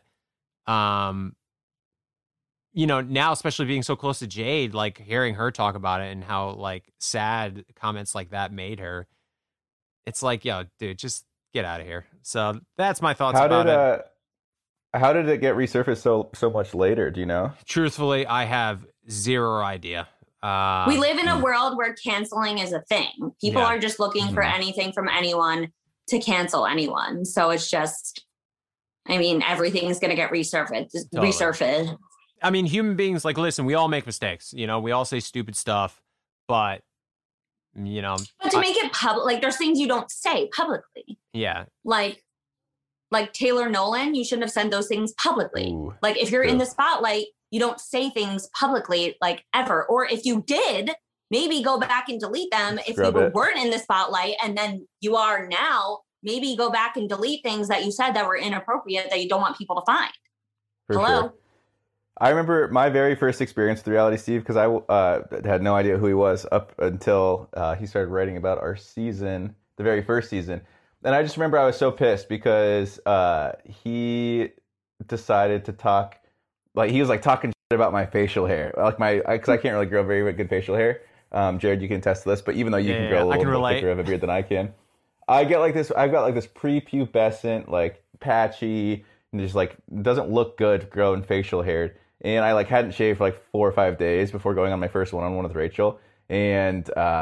now, especially being so close to Jade, like hearing her talk about it and how like sad comments like that made her. It's like, yo, dude, just get out of here. So that's my thoughts about it.
How did it get resurfaced so much later? Do you know?
Truthfully, I have zero idea.
We live in a world where canceling is a thing. People are just looking for anything from anyone to cancel anyone. So it's just, I mean, everything's going to get resurfaced. Resurfaced.
I mean, human beings, like, listen, we all make mistakes. We all say stupid stuff, but,
But to make it public, like, there's things you don't say publicly.
Yeah.
Like Taylor Nolan, you shouldn't have said those things publicly.
Ooh,
like, if you're in the spotlight, you don't say things publicly, like, ever. Or if you did, maybe go back and delete them if you weren't in the spotlight, and then you are now. Maybe go back and delete things that you said that were inappropriate that you don't want people to find. Hello?
Sure. I remember my very first experience with Reality Steve, because I had no idea who he was up until he started writing about our season, the very first season. And I just remember I was so pissed because he decided to talk, like, he was like talking shit about my facial hair, like because I can't really grow very good facial hair. Jared, you can attest to this, but even though you can grow a little bit thicker of a beard than I can, I've got like this prepubescent, like patchy, and just like doesn't look good growing facial hair. And I like hadn't shaved for like 4 or 5 days before going on my first one-on-one with Rachel. And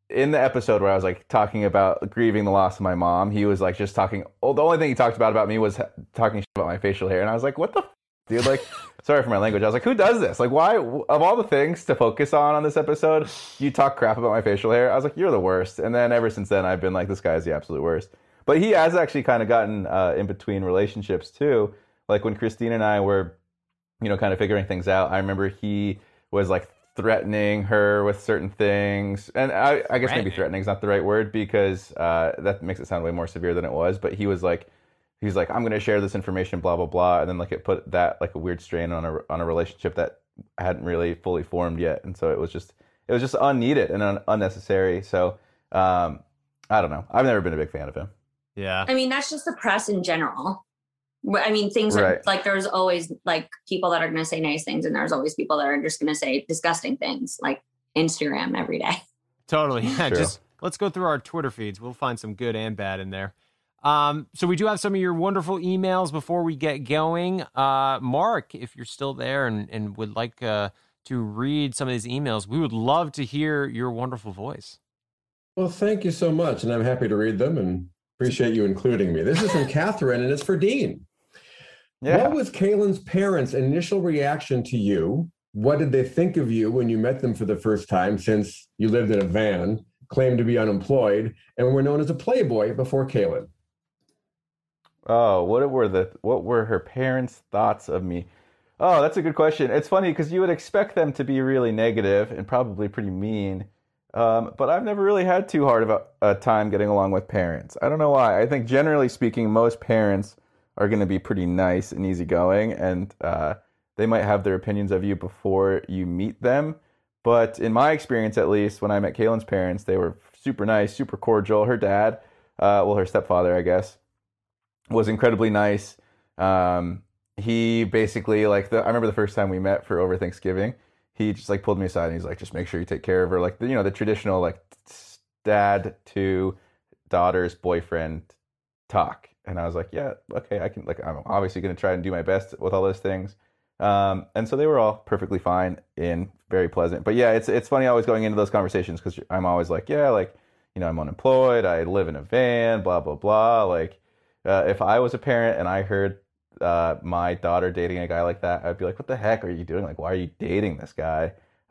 in the episode where I was like talking about grieving the loss of my mom, he was like just talking. Oh, the only thing he talked about me was talking shit about my facial hair, and I was like, "What the, dude?" Like, sorry for my language. I was like, "Who does this? Like, why of all the things to focus on this episode, you talk crap about my facial hair?" I was like, "You're the worst." And then ever since then, I've been like, "This guy is the absolute worst." But he has actually kind of gotten in between relationships too. Like when Christine and I were, kind of figuring things out. I remember he was like threatening her with certain things, and I guess maybe threatening is not the right word because that makes it sound way more severe than it was. But he was like, I'm going to share this information, blah blah blah, and then like it put that like a weird strain on a relationship that hadn't really fully formed yet, and so it was just unneeded and unnecessary. So I don't know. I've never been a big fan of him.
Yeah.
I mean, that's just the press in general. I mean, things are like, there's always like people that are going to say nice things, and there's always people that are just going to say disgusting things, like Instagram every day.
Totally. Yeah.
True.
Just let's go through our Twitter feeds. We'll find some good and bad in there. So we do have some of your wonderful emails before we get going. Mark, if you're still there and would like to read some of these emails, we would love to hear your wonderful voice.
Well, thank you so much, and I'm happy to read them and appreciate you including me. This is from Catherine, and it's for Dean. Yeah. What was Kaylin's parents' initial reaction to you? What did they think of you when you met them for the first time, since you lived in a van, claimed to be unemployed, and were known as a playboy before Kaylin?
Oh, what were her parents' thoughts of me? Oh, that's a good question. It's funny because you would expect them to be really negative and probably pretty mean. But I've never really had too hard of a time getting along with parents. I don't know why. I think generally speaking, most parents are going to be pretty nice and easygoing, and they might have their opinions of you before you meet them. But in my experience, at least, when I met Kaylin's parents, they were super nice, super cordial. Her dad, her stepfather, I guess, was incredibly nice. He basically, I remember the first time we met for over Thanksgiving, he just pulled me aside and he's like, just make sure you take care of her. Like, the traditional dad to daughter's boyfriend talk. And I was like, yeah, okay, I can, I'm obviously going to try and do my best with all those things. And so they were all perfectly fine and very pleasant. But yeah, it's funny always going into those conversations because I'm always like, yeah, I'm unemployed. I live in a van, blah, blah, blah. If I was a parent and I heard my daughter dating a guy like that, I'd be like, what the heck are you doing? Why are you dating this guy?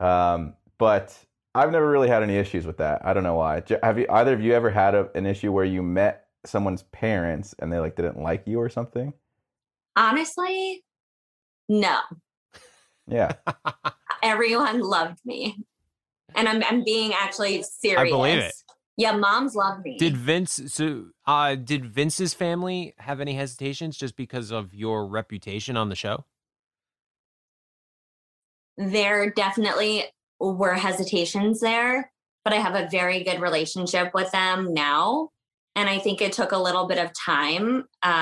But I've never really had any issues with that. I don't know why. Have either of you ever had an issue where you met someone's parents and they didn't like you or something?
Honestly, no.
Yeah.
Everyone loved me. And I'm being actually serious.
I believe it.
Yeah, moms love me.
Did Vince's family have any hesitations just because of your reputation on the show?
There definitely were hesitations there, but I have a very good relationship with them now. And I think it took a little bit of time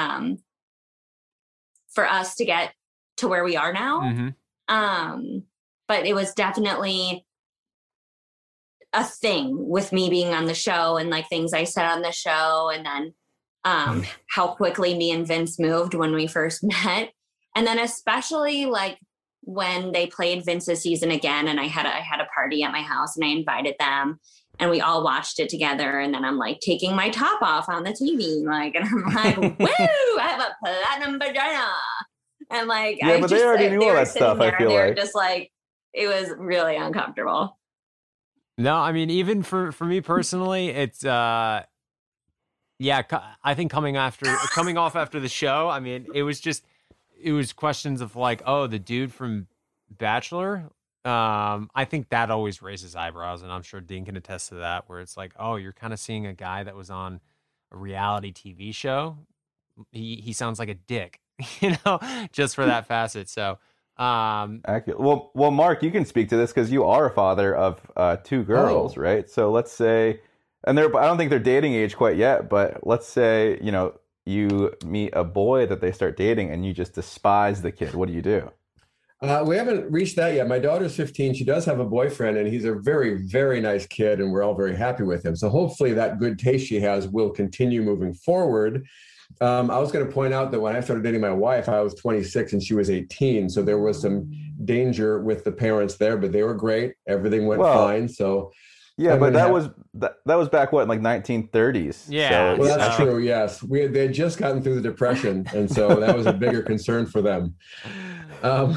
for us to get to where we are now.
Mm-hmm.
But it was definitely a thing with me being on the show and things I said on the show. And then how quickly me and Vince moved when we first met. And then especially when they played Vince's season again, and I had a party at my house and I invited them and we all watched it together. And then I'm taking my top off on the TV, and I'm like, woo, I have a platinum vagina. And
yeah, but they already knew all that stuff. I feel
like just it was really uncomfortable.
No, I mean, even for me personally, it's I think coming off after the show, I mean, it was questions of oh, the dude from Bachelor. I think that always raises eyebrows, and I'm sure Dean can attest to that, where it's oh, you're kind of seeing a guy that was on a reality TV show. He sounds like a dick, just for that facet. So
well, Mark, you can speak to this because you are a father of two girls, right? So let's say, and I don't think they're dating age quite yet, but let's say you meet a boy that they start dating and you just despise the kid. What do you do?
We haven't reached that yet. My daughter's 15. She does have a boyfriend, and he's a very, very nice kid, and we're all very happy with him. So hopefully that good taste she has will continue moving forward. I was going to point out that when I started dating my wife, I was 26 and she was 18. So there was some danger with the parents there, but they were great. Everything went fine. So
Yeah,
I'm
but
gonna
that
have-
was that was back what, in like 1930s.
Yeah.
So
Well,
it's,
that's true. Yes, they had just gotten through the Depression, and so that was a bigger concern for them. Um,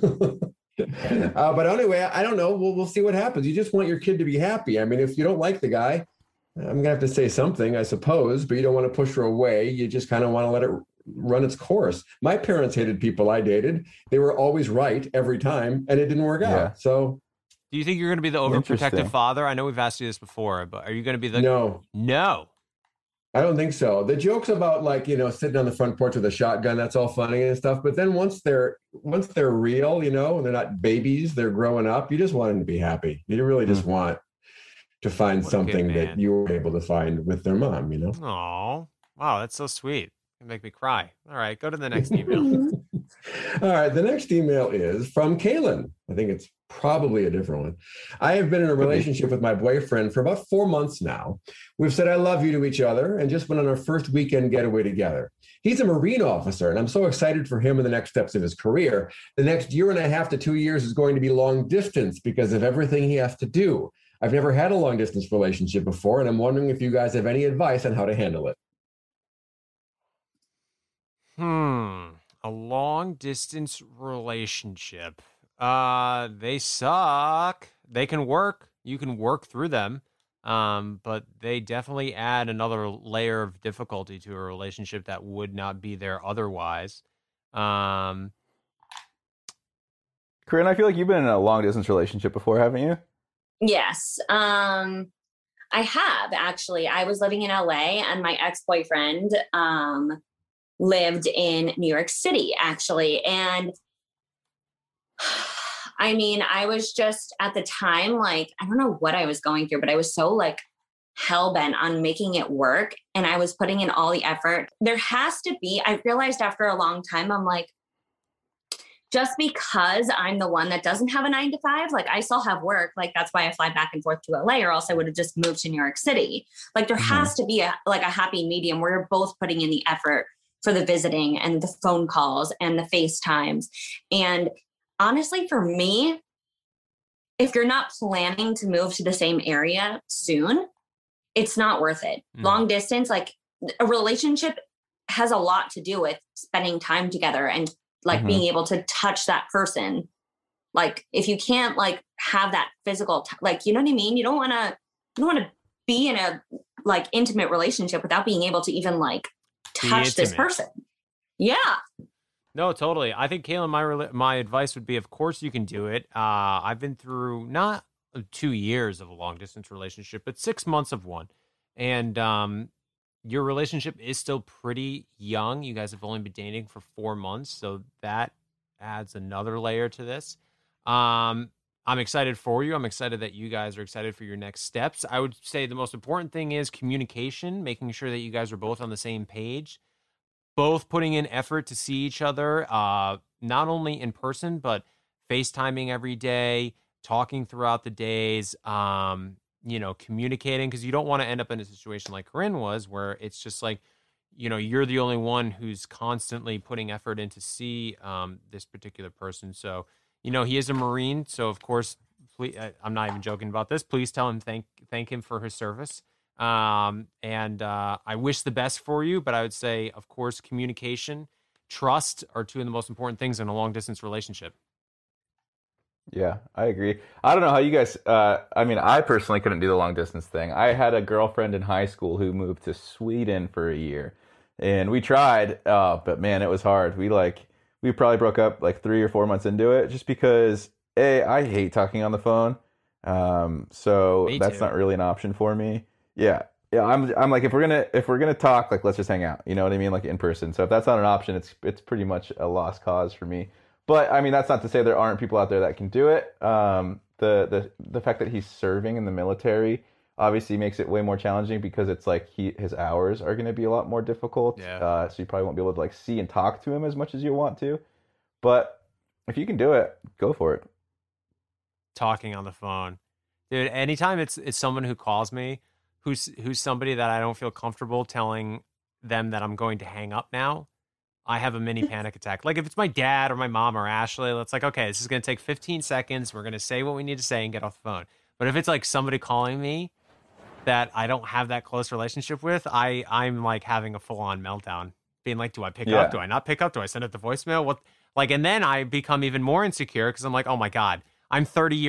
but anyway, I don't know. We'll see what happens. You just want your kid to be happy. I mean, if you don't like the guy, I'm gonna have to say something, I suppose. But you don't want to push her away. You just kind of want to let it run its course. My parents hated people I dated. They were always right every time, and it didn't work out.
Yeah.
So
Do you think you're going to be the
Interesting.
overprotective father? I know we've asked you this before, but are you going to be the
no.
No.
I don't think so. The jokes about like, sitting on the front porch with a shotgun, that's all funny and stuff. But then once they're real, they're not babies, they're growing up, you just want them to be happy. You really just want to find
What a good
something that
man.
you were able to find with their mom,
Oh, wow, that's so sweet. You make me cry. All right, go to the next email.
All right. The next email is from Kaylin. I think it's probably a different one. I have been in a relationship with my boyfriend for about 4 months now. We've said I love you to each other and just went on our first weekend getaway together. He's a Marine officer, and I'm so excited for him and the next steps of his career. The next 1.5 to 2 years is going to be long distance because of everything he has to do. I've never had a long distance relationship before, and I'm wondering if you guys have any advice on how to handle it.
A long distance relationship. They suck. They can work. You can work through them. But they definitely add another layer of difficulty to a relationship that would not be there otherwise.
Corinne, I feel like you've been in a long distance relationship before, haven't you?
Yes. I have actually. I was living in LA and my ex-boyfriend lived in New York City, actually. And I mean, I was just at the time, like, I don't know what I was going through, but I was so like hell-bent on making it work. And I was putting in all the effort. There has to be, I realized after a long time, I'm like, just because I'm the one that doesn't have a 9 to 5, like I still have work. Like that's why I fly back and forth to LA, or else I would have just moved to New York City. Like there has to be a happy medium where you're both putting in the effort for the visiting and the phone calls and the FaceTimes. And honestly, for me, if you're not planning to move to the same area soon, it's not worth it. Long distance, like a relationship has a lot to do with spending time together and like being able to touch that person. Like if you can't like have that physical, like, you know what I mean? You don't want to be in a like intimate relationship without being able to even like touch this person. Yeah.
No, totally. I think, Kaylin, my advice would be, of course you can do it. I've been through not 2 years of a long distance relationship, but 6 months of one. And your relationship is still pretty young. You guys have only been dating for 4 months. So that adds another layer to this. I'm excited for you. I'm excited that you guys are excited for your next steps. I would say the most important thing is communication, making sure that you guys are both on the same page. Both putting in effort to see each other, not only in person, but FaceTiming every day, talking throughout the days, communicating, because you don't want to end up in a situation like Corinne was, where it's just like, you're the only one who's constantly putting effort in to see this particular person. So, he is a Marine. So, of course, please, I'm not even joking about this. Please tell him thank him for his service. And I wish the best for you, but I would say, of course, communication, trust are two of the most important things in a long distance relationship.
Yeah, I agree. I don't know how you guys, I personally couldn't do the long distance thing. I had a girlfriend in high school who moved to Sweden for a year, and we tried, but man, it was hard. We probably broke up like 3 or 4 months into it, just because I hate talking on the phone. So that's not really an option for me. Yeah. I'm like, if we're gonna talk, like, let's just hang out. You know what I mean? Like in person. So if that's not an option, it's pretty much a lost cause for me. But I mean, that's not to say there aren't people out there that can do it. The fact that he's serving in the military obviously makes it way more challenging, because it's like his hours are going to be a lot more difficult.
Yeah.
So you probably won't be able to like see and talk to him as much as you want to. But if you can do it, go for it.
Talking on the phone, dude. Anytime it's someone who calls me, who's somebody that I don't feel comfortable telling them that I'm going to hang up now, I have a mini panic attack. Like if it's my dad or my mom or Ashley, it's like, okay, this is going to take 15 seconds. We're going to say what we need to say and get off the phone. But if it's like somebody calling me that I don't have that close relationship with, I'm like having a full on meltdown, being like, do I pick up? Do I not pick up? Do I send it to voicemail? What? Like, and then I become even more insecure because I'm like, oh my God, I'm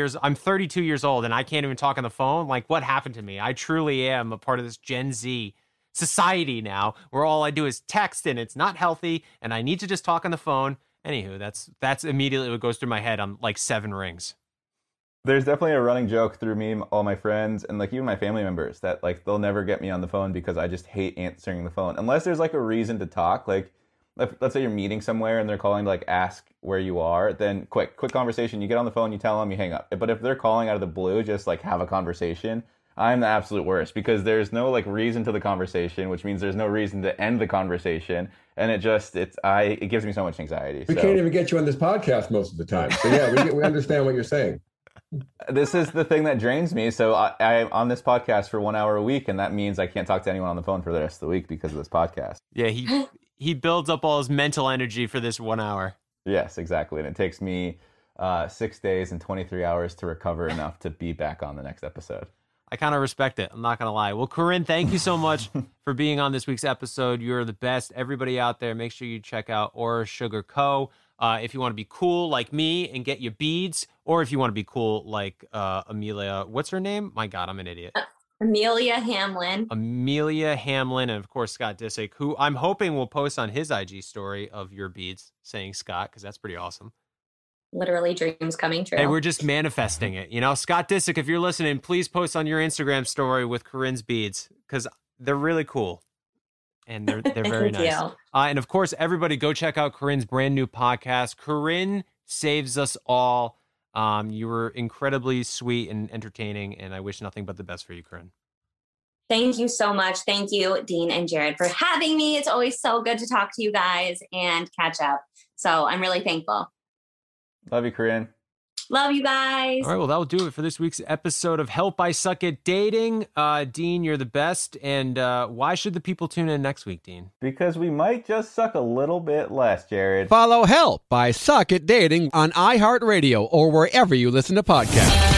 32 years old and I can't even talk on the phone. Like, what happened to me? I truly am a part of this Gen Z society now where all I do is text and it's not healthy and I need to just talk on the phone. Anywho, that's immediately what goes through my head on like 7 rings.
There's definitely a running joke through me, all my friends, and like even my family members that like they'll never get me on the phone because I just hate answering the phone. Unless there's like a reason to talk, like let's say you're meeting somewhere and they're calling to like ask where you are, then quick conversation, you get on the phone, you tell them, you hang up. But if they're calling out of the blue, just like have a conversation, I'm the absolute worst because there's no like reason to the conversation, which means there's no reason to end the conversation. And it gives me so much anxiety.
We can't even get you on this podcast most of the time. So yeah, we understand what you're saying.
This is the thing that drains me. So I'm on this podcast for 1 hour a week, and that means I can't talk to anyone on the phone for the rest of the week because of this podcast.
Yeah, he builds up all his mental energy for this 1 hour.
Yes, exactly. And it takes me 6 days and 23 hours to recover enough to be back on the next episode.
I kind of respect it. I'm not going to lie. Well, Corinne, thank you so much for being on this week's episode. You're the best. Everybody out there, make sure you check out Aura Sugar Co. If you want to be cool like me and get your beads, or if you want to be cool like Amelia, what's her name? My God, I'm an idiot.
Amelia Hamlin.
Amelia Hamlin, and of course, Scott Disick, who I'm hoping will post on his IG story of your beads saying Scott, because that's pretty awesome.
Literally dreams coming true.
Hey, we're just manifesting it. You know, Scott Disick, if you're listening, please post on your Instagram story with Corinne's beads because they're really cool. And they're very nice. And of course, everybody go check out Corinne's brand new podcast, Corinne Saves Us All. You were incredibly sweet and entertaining, and I wish nothing but the best for you, Corinne.
Thank you so much. Thank you, Dean and Jared, for having me. It's always so good to talk to you guys and catch up. So I'm really thankful.
Love you, Corinne.
Love you guys.
All right, well, that'll do it for this week's episode of Help I Suck at Dating. Dean, you're the best. And why should the people tune in next week, Dean?
Because we might just suck a little bit less, Jared.
Follow Help I Suck at Dating on iHeartRadio or wherever you listen to podcasts.